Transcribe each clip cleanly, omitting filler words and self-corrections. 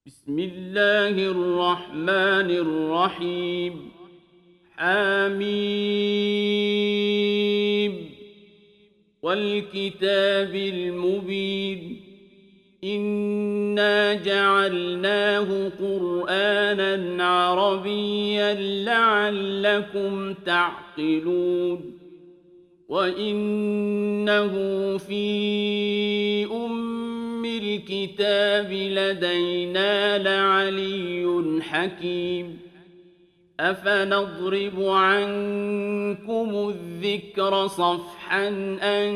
بسم الله الرحمن الرحيم. حميم والكتاب المبين. إنا جعلناه قرآنا عربيا لعلكم تعقلون وإنه في الكتاب لدينا لعلي حكيم. أفنضرب عنكم الذكر صفحا أن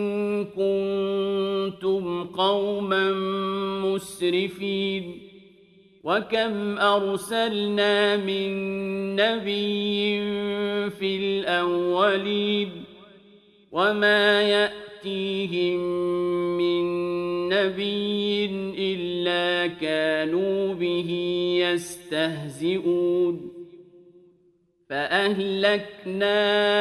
كنتم قوما مسرفين. وكم أرسلنا من نبي في الأولين وما يأتيهم من نبي إلا كانوا به يستهزئون. فأهلكنا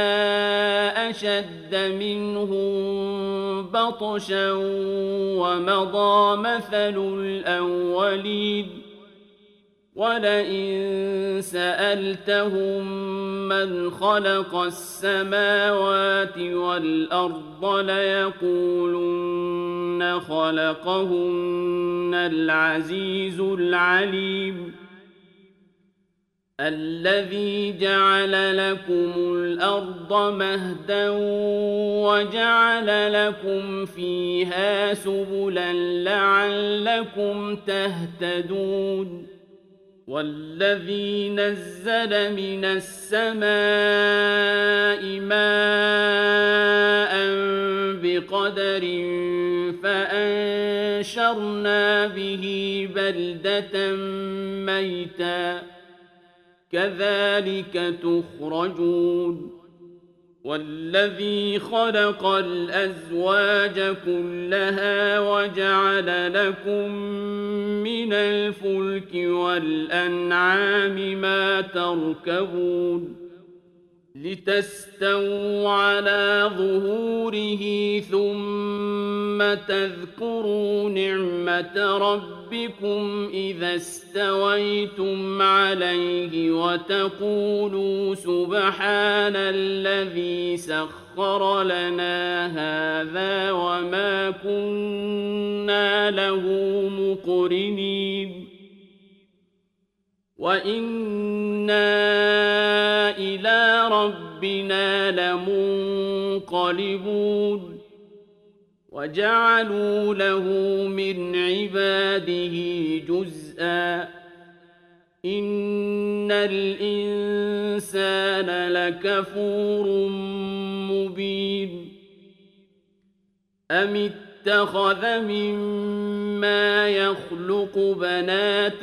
أشد منهم بطشا ومضى مثل الأولين. ولئن سألتهم من خلق السماوات والأرض ليقولن خلقهن العزيز العليم. الذي جعل لكم الأرض مهدا وجعل لكم فيها سبلا لعلكم تهتدون. والذي نزل من السماء ماء بقدر فأنشرنا به بلدة ميتا كذلك تخرجون. والذي خلق الأزواج كلها وجعل لكم من الفلك والأنعام ما تركبون لتستووا على ظهوره ثم تذكروا نعمة ربكم إذا استويتم عليه وتقولوا سبحان الذي سخر لنا هذا وما كنا له مقرنين وإنا إلى ربنا لمنقلبون. وجعلوا له من عباده جزءا إن الإنسان لكفور مبين. أم اتخذ مما يخلق بنات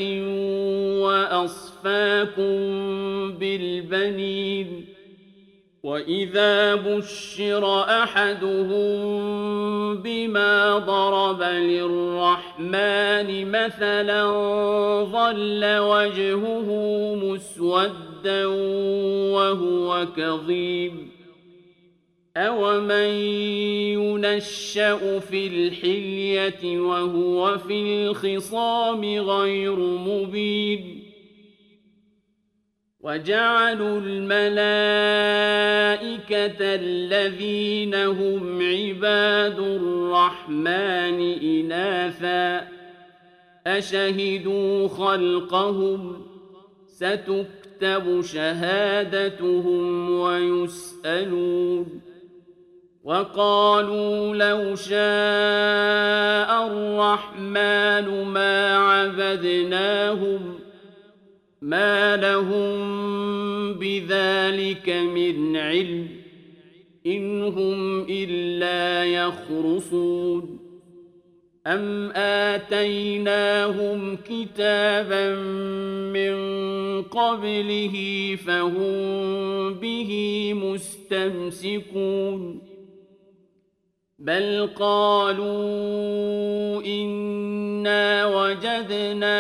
وأصفاكم بالبنين. وإذا بشر أحدهم بما ضرب للرحمن مثلا ظل وجهه مسودا وهو كظيم. أومن ينشأ في الحلية وهو في الخصام غير مبين. وجعلوا الملائكة الذين هم عباد الرحمن إناثا أشهدوا خلقهم ستكتب شهادتهم ويسألون. وقالوا لو شاء الرحمن ما عبدناهم ما لهم بذلك من علم إن هم إلا يخرصون. أم آتيناهم كتابا من قبله فهم به مستمسكون. بل قالوا إنا وجدنا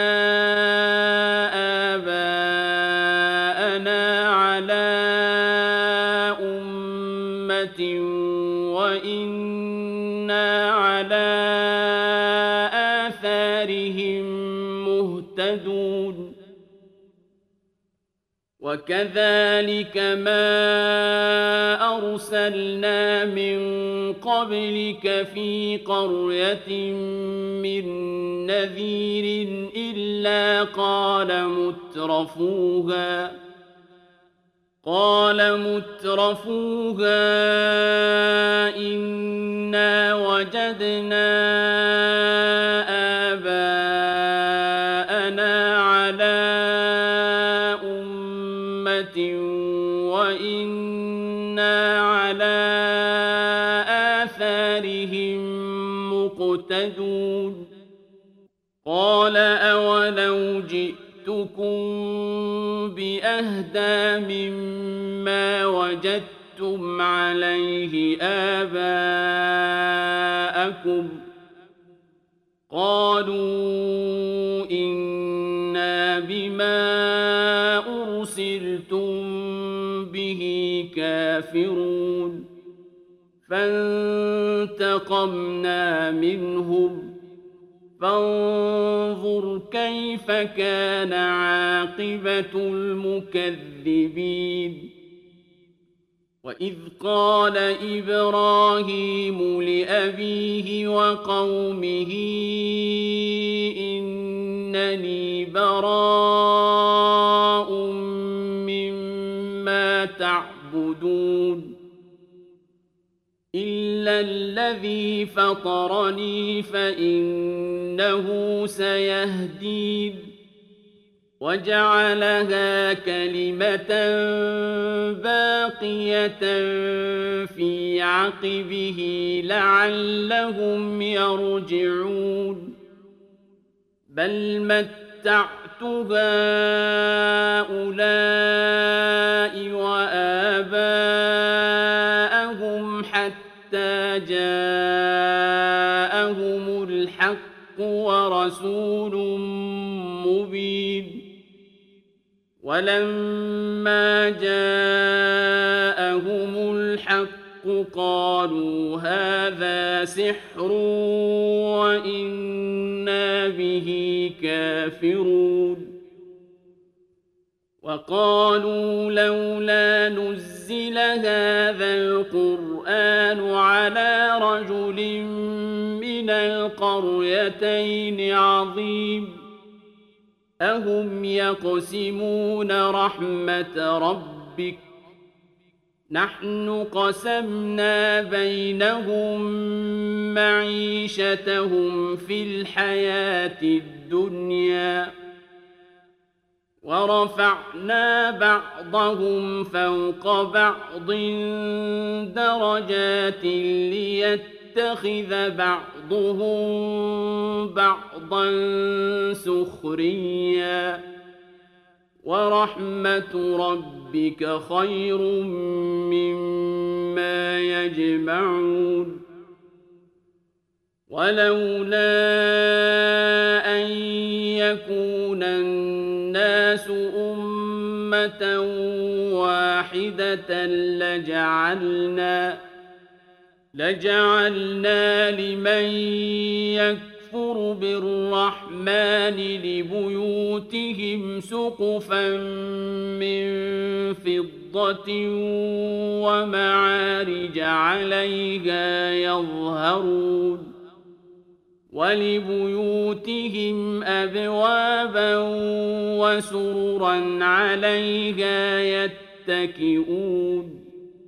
آباءنا على أمة وإنا على آثارهم مهتدون. مهتدون وكذلك ما أرسلنا من قبلك في قرية من نذير إلا قال مترفوها إنا وجدنا آباءنا على أمة وإنا على آثارهم مقتدون قال أولو جئتكم بأهدى مما وجدتم عليه آباءكم قالوا إنا بما أرسلتم به كافرون فانتقمنا منهم فانظر كيف كان عاقبة المكذبين وإذ قال إبراهيم لأبيه وقومه إنني براء مما تعبدون إلا الذي فطرني فإنه سيهدين وجعلها كلمة باقية في عقبه لعلهم يرجعون بل متعت هؤلاء وآباءهم حتى جاءهم الحق ورسول مبين ولما جاءهم الحق قالوا هذا سحر وإنا به كافرون وقالوا لولا نزل هذا القرآن على رجل من القريتين عظيم أهم يقسمون رحمة ربك نحن قسمنا بينهم معيشتهم في الحياة الدنيا ورفعنا بعضهم فوق بعض درجات ليتخذ بعضهم بعضا سخريا ورحمة ربك خير مما يجمعون ولولا أن يكون الناس أمة واحدة لجعلنا لمن يكفر بالرحمن لبيوتهم سقفا من فضة ومعارج عليها يظهرون ولبيوتهم أبوابا وسررا عليها يتكئون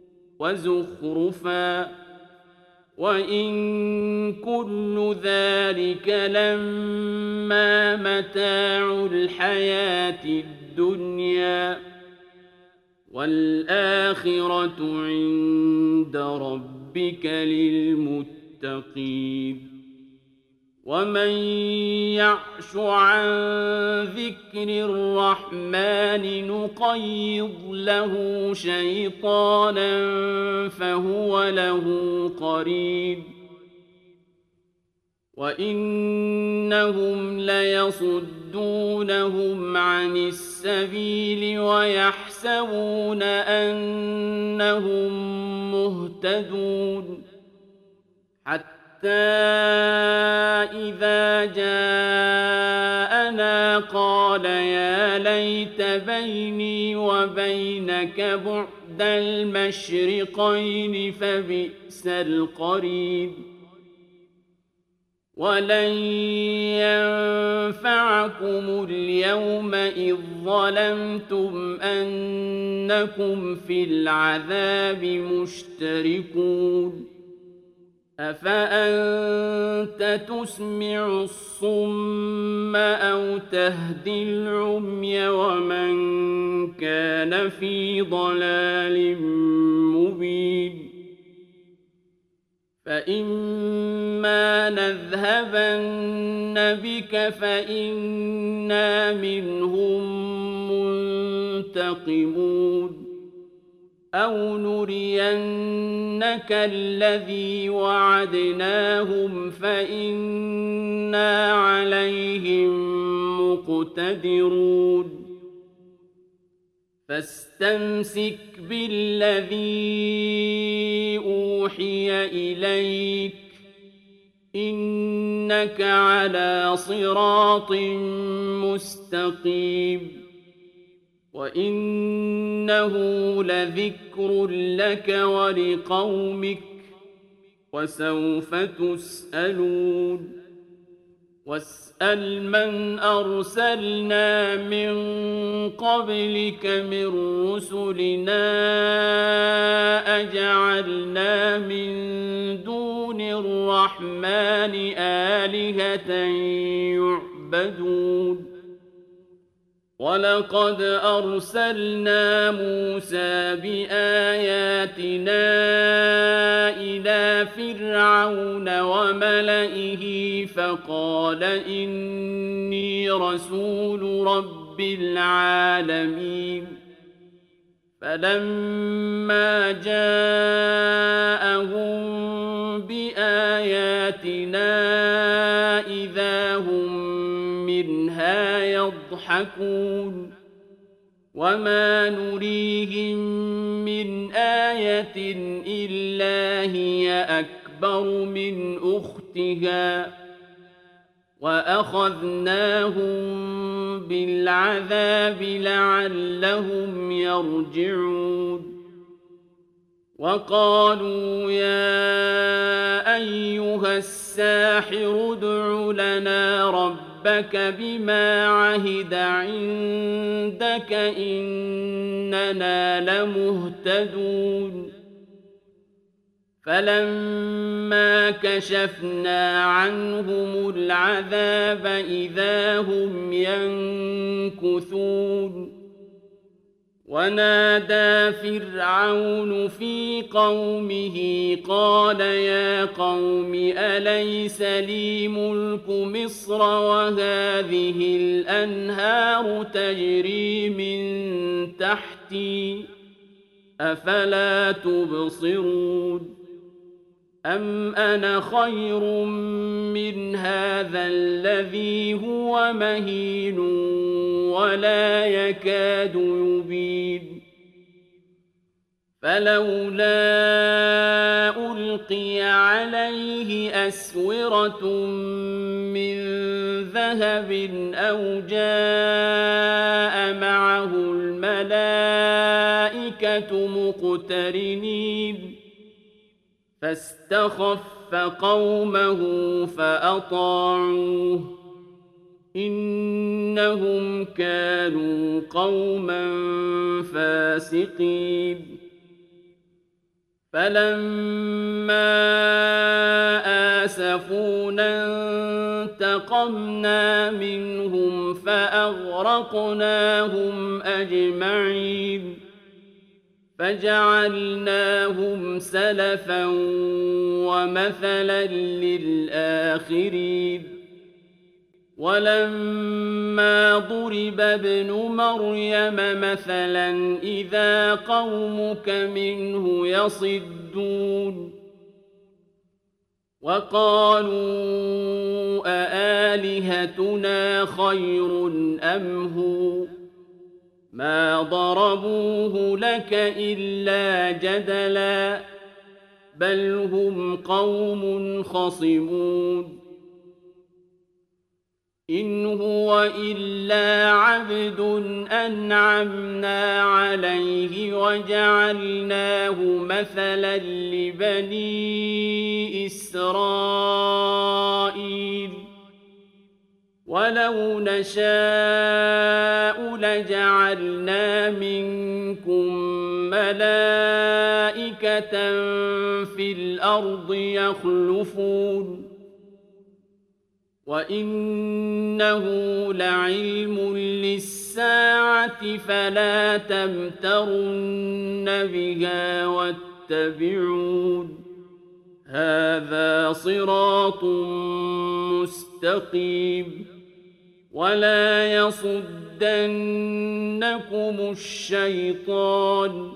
وزخرفا وإن كل ذلك لما متاع الحياة الدنيا والآخرة عند ربك للمتقين ومن يعش عن ذكر الرحمن نقيض له شيطانا فهو له قرين وإنهم ليصدونهم عن السبيل ويحسبون أنهم مهتدون حتى إذا جاءنا قال يا ليت بيني وبينك بعد المشرقين فبئس القرين ولن ينفعكم اليوم إذ ظلمتم أنكم في العذاب مشتركون أفأنت تسمع الصم أو تهدي العمي ومن كان في ضلال مبين فإما نذهبن بك فإنا منهم منتقمون أو نرينك الذي وعدناهم فإنا عليهم مقتدرون فاستمسك بالذي أوحي إليك إنك على صراط مستقيم وإنه لذكر لك ولقومك وسوف تسألون واسأل من أرسلنا من قبلك من رسلنا أجعلنا من دون الرحمن آلهة يعبدون ولقد أرسلنا موسى بآياتنا إلى فرعون وملئه فقال إني رسول رب العالمين فلما جاءهم بآياتنا إذا هم منها يضحكون وما نريهم من آية إلا هي أكبر من أختها وأخذناهم بالعذاب لعلهم يرجعون وقالوا يا أيها الساحر ادع لنا ربك بما عهد عندك إننا لمهتدون فلما كشفنا عنهم العذاب إذا هم ينكثون ونادى فرعون في قومه قال يا قوم أليس لي ملك مصر وهذه الأنهار تجري من تحتي أفلا تبصرون أم أنا خير من هذا الذي هو مهين ولا يكاد يبين فلولا ألقي عليه أسورة من ذهب أو جاء معه الملائكة مقترنين فاستخف قومه فأطاعوه إنهم كانوا قوما فاسقين فلما آسفونا انتقمنا منهم فأغرقناهم أجمعين فجعلناهم سلفا ومثلا للآخرين ولما ضرب ابن مريم مثلا إذا قومك منه يصدون وقالوا أآلهتنا خير أم هو ما ضربوه لك إلا جدلا بل هم قوم خصمون إن هو إلا عبد أنعمنا عليه وجعلناه مثلا لبني إسرائيل ولو نشاء لجعلنا منكم ملائكة في الأرض يخلفون وإنه لعلم للساعة فلا تمترن بها واتبعون هذا صراط مستقيم ولا يصدنكم الشيطان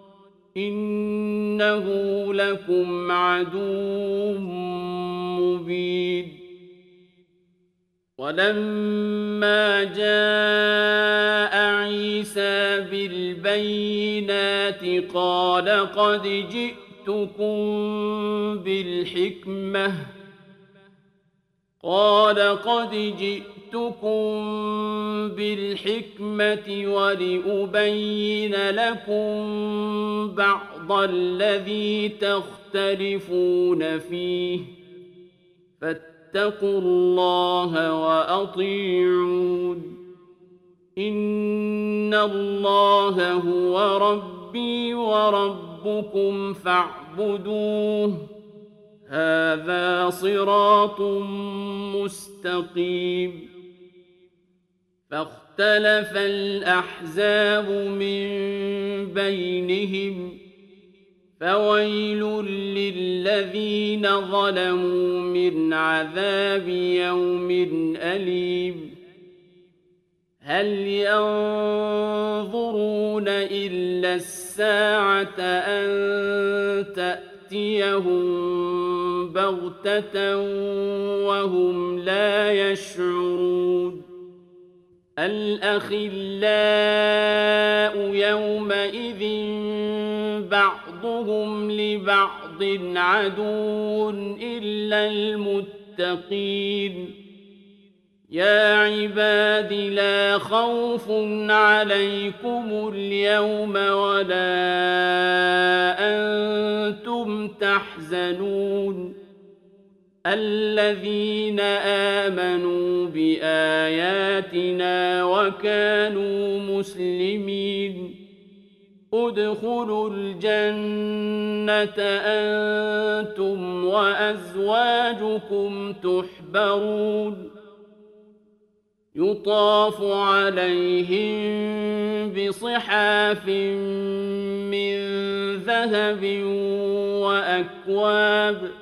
إنه لكم عدو مبين ولما جاء عيسى بالبينات قال قد جئتكم بالحكمة ولأبين لكم بعض الذي تختلفون فيه فاتقوا الله وأطيعون إن الله هو ربي وربكم فاعبدوه هذا صراط مستقيم فاختلف الأحزاب من بينهم فويل للذين ظلموا من عذاب يوم أليم هل ينظرون إلا الساعة أن تأتيهم بغتة وهم لا يشعرون الأخلاء يومئذ بعضهم لبعض عدو إلا المتقين يا عباد لا خوف عليكم اليوم ولا أنتم تحزنون الذين آمنوا بآياتنا وكانوا مسلمين ادخلوا الجنة أنتم وأزواجكم تحبرون يطاف عليهم بصحاف من ذهب وأكواب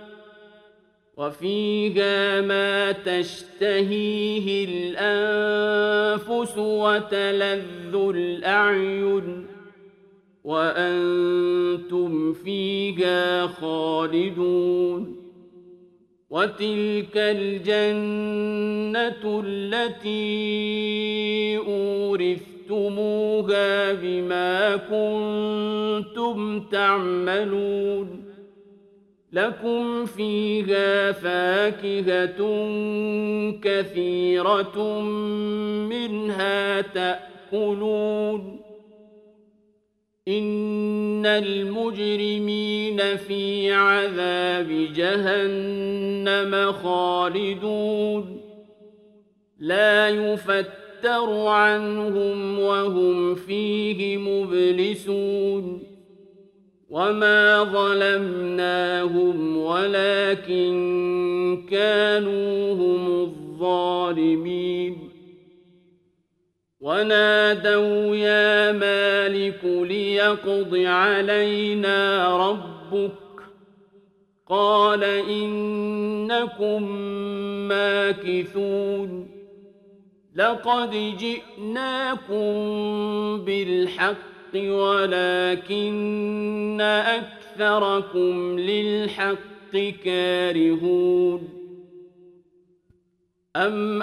وفيها ما تشتهيه الأنفس وتلذ الأعين وأنتم فيها خالدون وتلك الجنة التي أورثتموها بما كنتم تعملون لكم فيها فاكهة كثيرة منها تأكلون إن المجرمين في عذاب جهنم خالدون لا يفتر عنهم وهم فيه مبلسون وما ظلمناهم ولكن كانوا هم الظالمين ونادوا يا مالك ليقض علينا ربك قال إنكم ماكثون لقد جئناكم بالحق ولكن أكثركم للحق كارهون أم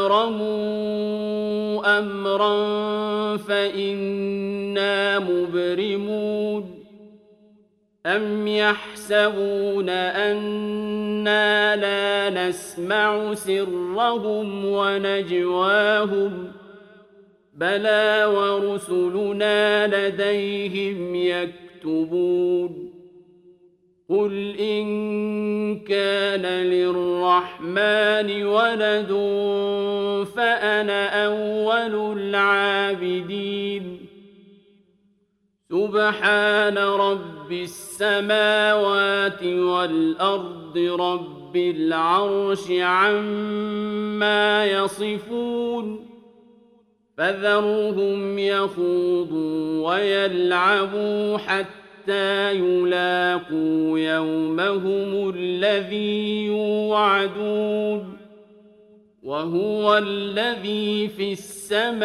أبرموا أمرا فإنا مبرمون أَمْ يَحْسَبُونَ أَنَّا لَا نَسْمَعُ سِرَّهُمْ وَنَجْوَاهُم ۚ بَلَىٰ وَرُسُلُنَا لَدَيْهِمْ يَكْتُبُونَ قُلْ إِن كَانَ لِلرَّحْمَٰنِ وَلَدٌ فَأَنَا أَوَّلُ الْعَابِدِينَ سُبْحَانَ رَبِّ السَّمَاوَاتِ وَالْأَرْضِ رَبِّ الْعَرْشِ عَمَّا يَصِفُونَ فَذَرْهُمْ يَخُوضُوا وَيَلْعَبُوا حَتَّىٰ يُلَاقُوا يَوْمَهُمُ الَّذِي يُوعَدُونَ وَهُوَ الَّذِي فِي السَّمَاءِ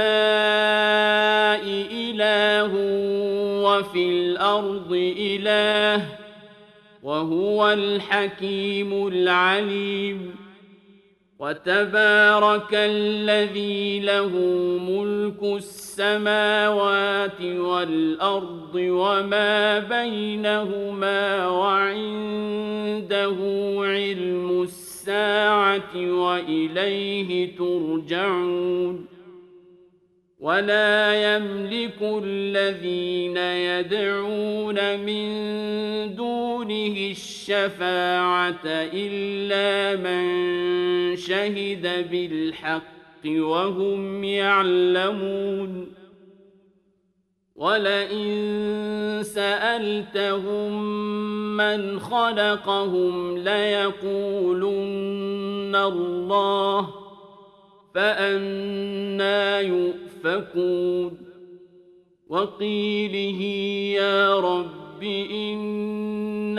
إِلَٰهٌ وَفِي الْأَرْضِ إِلَٰهٌ ۚ وَهُوَ الْحَكِيمُ الْعَلِيمُ وَتَبَارَكَ الَّذِي لَهُ مُلْكُ السَّمَاوَاتِ وَالْأَرْضِ وَمَا بَيْنَهُمَا وَعِندَهُ عِلْمُ السَّاعَةِ وَإِلَيْهِ تُرْجَعُونَ وَلَا يَمْلِكُ الَّذِينَ يَدْعُونَ مِن دُونِهِ الشَّفَاعَةَ إِلَّا مَن شَهِدَ بِالْحَقِّ وَهُمْ يَعْلَمُونَ وَلَئِن سَأَلْتَهُم مَّنْ خَلَقَهُمْ لَيَقُولُنَّ اللَّهُ فَأَنَّىٰ يُؤْفَكُونَ وَقِيلِهِ يَا رَبِّ إِنَّ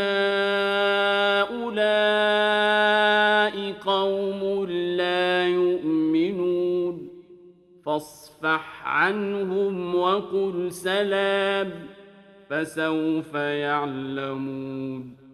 هَٰؤُلَاءِ قَوْمٌ لَّا يُؤْمِنُونَ فَاصْفَحْ عَنْهُمْ وَقُلْ سَلَامٌ فَسَوْفَ يَعْلَمُونَ